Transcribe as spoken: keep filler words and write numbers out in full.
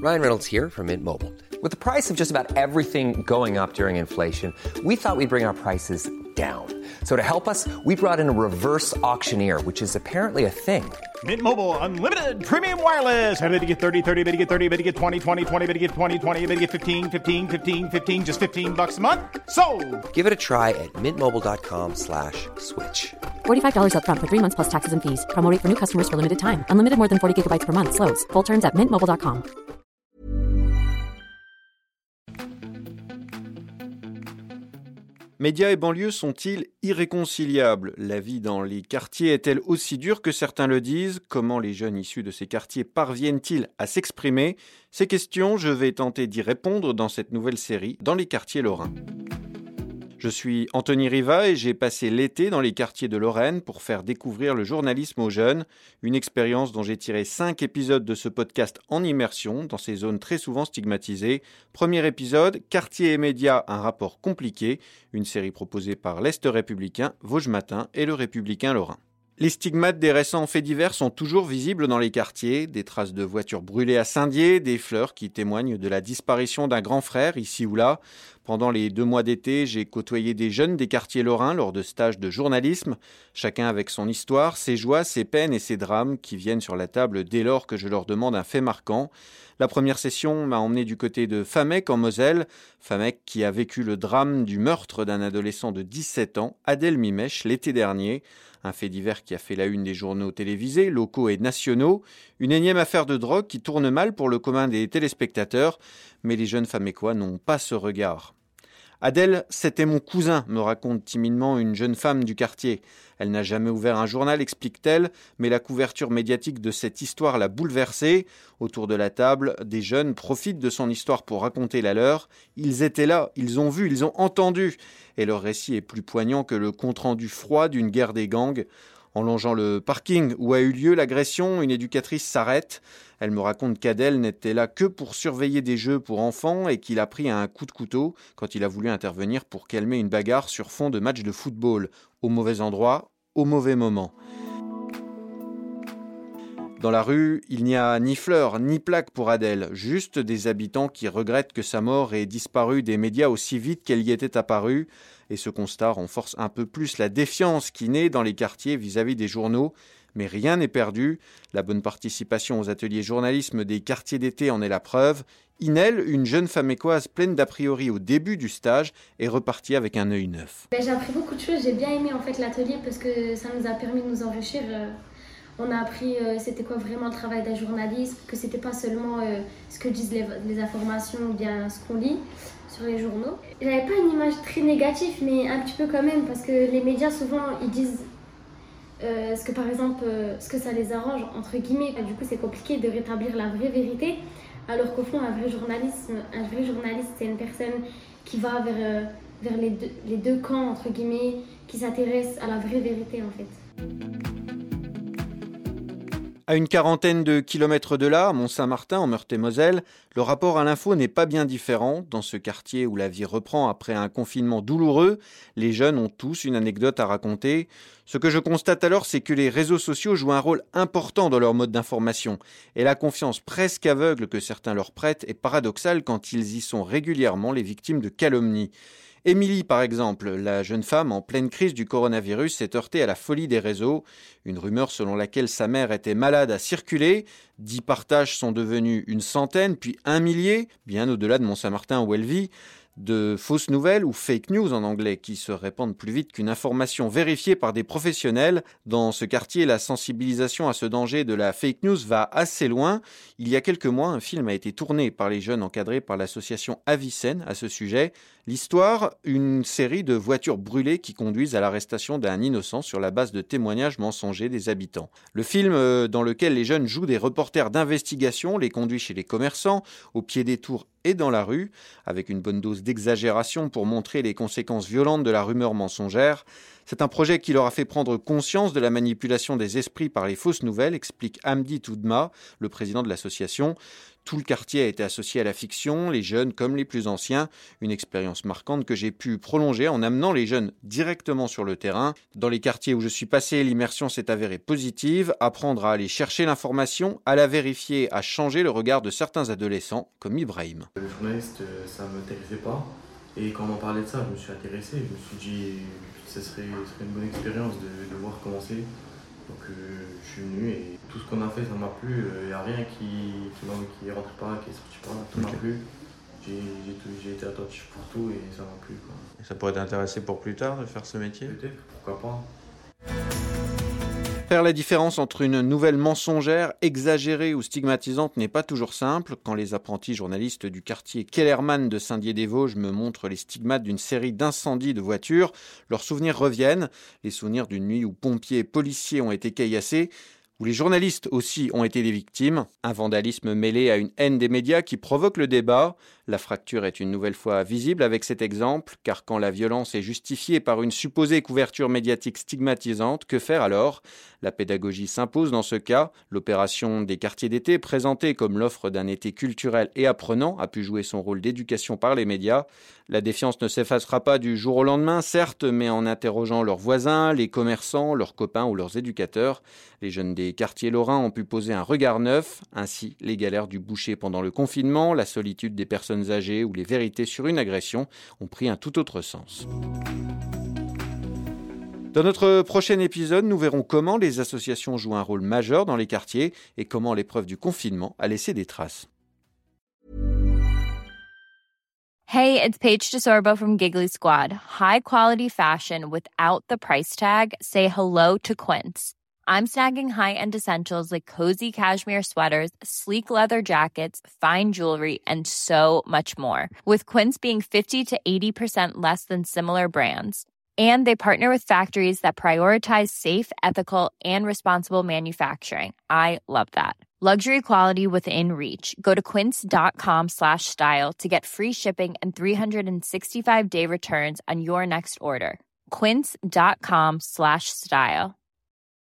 Ryan Reynolds here from Mint Mobile. With the price of just about everything going up during inflation, we thought we'd bring our prices down. So to help us, we brought in a reverse auctioneer, which is apparently a thing. Mint Mobile Unlimited Premium Wireless. How to get thirty, thirty, how to get thirty, how to get twenty, twenty, twenty, how to get twenty, twenty, how to get fifteen, fifteen, fifteen, fifteen, just fifteen bucks a month? Sold! Give it a try at mintmobile.com slash switch. forty-five dollars up front for three months plus taxes and fees. Promo rate for new customers for limited time. Unlimited more than forty gigabytes per month. Slows full terms at mint mobile dot com. Médias et banlieues sont-ils irréconciliables ? La vie dans les quartiers est-elle aussi dure que certains le disent ? Comment les jeunes issus de ces quartiers parviennent-ils à s'exprimer ? Ces questions, je vais tenter d'y répondre dans cette nouvelle série « Dans les quartiers lorrains ». Je suis Anthony Riva et j'ai passé l'été dans les quartiers de Lorraine pour faire découvrir le journalisme aux jeunes, une expérience dont j'ai tiré cinq épisodes de ce podcast en immersion dans ces zones très souvent stigmatisées. Premier épisode, Quartier et médias, un rapport compliqué, une série proposée par l'Est républicain, Vosges Matin et le Républicain lorrain. Les stigmates des récents faits divers sont toujours visibles dans les quartiers, des traces de voitures brûlées à Saint-Dié, des fleurs qui témoignent de la disparition d'un grand frère ici ou là. Pendant les deux mois d'été, j'ai côtoyé des jeunes des quartiers lorrains lors de stages de journalisme, chacun avec son histoire, ses joies, ses peines et ses drames qui viennent sur la table dès lors que je leur demande un fait marquant. La première session m'a emmené du côté de Famec en Moselle, Famec qui a vécu le drame du meurtre d'un adolescent de dix-sept ans, Adel Mimech, l'été dernier. Un fait divers qui a fait la une des journaux télévisés, locaux et nationaux. Une énième affaire de drogue qui tourne mal pour le commun des téléspectateurs. Mais les jeunes Famécois n'ont pas ce regard. Adel, c'était mon cousin, me raconte timidement une jeune femme du quartier. Elle n'a jamais ouvert un journal, explique-t-elle, mais la couverture médiatique de cette histoire l'a bouleversée. Autour de la table, des jeunes profitent de son histoire pour raconter la leur. Ils étaient là, ils ont vu, ils ont entendu. Et leur récit est plus poignant que le compte-rendu froid d'une guerre des gangs. En longeant le parking où a eu lieu l'agression, une éducatrice s'arrête. Elle me raconte qu'Adel n'était là que pour surveiller des jeux pour enfants et qu'il a pris un coup de couteau quand il a voulu intervenir pour calmer une bagarre sur fond de match de football. Au mauvais endroit, au mauvais moment. Dans la rue, il n'y a ni fleurs, ni plaques pour Adel, juste des habitants qui regrettent que sa mort ait disparu des médias aussi vite qu'elle y était apparue. Et ce constat renforce un peu plus la défiance qui naît dans les quartiers vis-à-vis des journaux. Mais rien n'est perdu. La bonne participation aux ateliers journalisme des quartiers d'été en est la preuve. Inel, une jeune famécoise pleine d'a priori au début du stage, est repartie avec un œil neuf. Ben, j'ai appris beaucoup de choses. J'ai bien aimé en fait l'atelier parce que ça nous a permis de nous enrichir. On a appris euh, c'était quoi vraiment le travail d'un journaliste, que c'était pas seulement euh, ce que disent les, les informations ou bien ce qu'on lit sur les journaux. J'avais pas une image très négative, mais un petit peu quand même, parce que les médias souvent ils disent euh, ce que par exemple euh, ce que ça les arrange entre guillemets. Du coup c'est compliqué de rétablir la vraie vérité, alors qu'au fond un vrai journaliste, un vrai journaliste c'est une personne qui va vers, euh, vers les, deux, les deux camps entre guillemets, qui s'intéresse à la vraie vérité en fait. À une quarantaine de kilomètres de là, à Mont-Saint-Martin, en Meurthe-et-Moselle, le rapport à l'info n'est pas bien différent. Dans ce quartier où la vie reprend après un confinement douloureux, les jeunes ont tous une anecdote à raconter. Ce que je constate alors, c'est que les réseaux sociaux jouent un rôle important dans leur mode d'information. Et la confiance presque aveugle que certains leur prêtent est paradoxale quand ils y sont régulièrement les victimes de calomnies. Émilie, par exemple, la jeune femme en pleine crise du coronavirus, s'est heurtée à la folie des réseaux. Une rumeur selon laquelle sa mère était malade a circulé. Dix partages sont devenus une centaine, puis un millier, bien au-delà de Mont-Saint-Martin où elle vit. De fausses nouvelles ou fake news en anglais qui se répandent plus vite qu'une information vérifiée par des professionnels. Dans ce quartier, la sensibilisation à ce danger de la fake news va assez loin. Il y a quelques mois, un film a été tourné par les jeunes encadrés par l'association Avicenne à ce sujet. L'histoire, une série de voitures brûlées qui conduisent à l'arrestation d'un innocent sur la base de témoignages mensongers des habitants. Le film dans lequel les jeunes jouent des reporters d'investigation les conduit chez les commerçants, au pied des tours et dans la rue, avec une bonne dose d'exagération pour montrer les conséquences violentes de la rumeur mensongère. C'est un projet qui leur a fait prendre conscience de la manipulation des esprits par les fausses nouvelles, explique Hamdi Toudma, le président de l'association. Tout le quartier a été associé à la fiction, les jeunes comme les plus anciens. Une expérience marquante que j'ai pu prolonger en amenant les jeunes directement sur le terrain. Dans les quartiers où je suis passé, l'immersion s'est avérée positive. Apprendre à aller chercher l'information, à la vérifier, à changer le regard de certains adolescents, comme Ibrahim. Le journaliste, ça ne m'intéressait pas. Et quand on en parlait de ça, je me suis intéressé. Je me suis dit que ce serait, ce serait une bonne expérience de, de voir comment c'est. Donc euh, je suis venu et tout ce qu'on a fait, ça m'a plu. Il n'y a rien qui qui ne rentre pas, qui est sorti par là. Tout okay. m'a plu. J'ai, j'ai, tout, j'ai été attentif pour tout et ça m'a plu. Quoi. Et ça pourrait t'intéresser pour plus tard de faire ce métier ? Peut-être, pourquoi pas. Faire la différence entre une nouvelle mensongère, exagérée ou stigmatisante n'est pas toujours simple. Quand les apprentis journalistes du quartier Kellermann de Saint-Dié-des-Vosges me montrent les stigmates d'une série d'incendies de voitures, leurs souvenirs reviennent. Les souvenirs d'une nuit où pompiers et policiers ont été caillassés, où les journalistes aussi ont été des victimes. Un vandalisme mêlé à une haine des médias qui provoque le débat. La fracture est une nouvelle fois visible avec cet exemple, car quand la violence est justifiée par une supposée couverture médiatique stigmatisante, que faire alors ? La pédagogie s'impose dans ce cas. L'opération des quartiers d'été, présentée comme l'offre d'un été culturel et apprenant, a pu jouer son rôle d'éducation par les médias. La défiance ne s'effacera pas du jour au lendemain, certes, mais en interrogeant leurs voisins, les commerçants, leurs copains ou leurs éducateurs. Les jeunes des quartiers lorrains ont pu poser un regard neuf. Ainsi, les galères du boucher pendant le confinement, la solitude des personnes âgées ou les vérités sur une agression ont pris un tout autre sens. Dans notre prochain épisode, nous verrons comment les associations jouent un rôle majeur dans les quartiers et comment l'épreuve du confinement a laissé des traces. Hey, it's Paige DeSorbo from Giggly Squad. High quality fashion without the price tag. Say hello to Quince. I'm snagging high-end essentials like cozy cashmere sweaters, sleek leather jackets, fine jewelry, and so much more. With Quince being fifty to eighty percent less than similar brands. And they partner with factories that prioritize safe, ethical, and responsible manufacturing. I love that. Luxury quality within reach. Go to quince.com slash style to get free shipping and three sixty-five day returns on your next order. Quince.com slash style.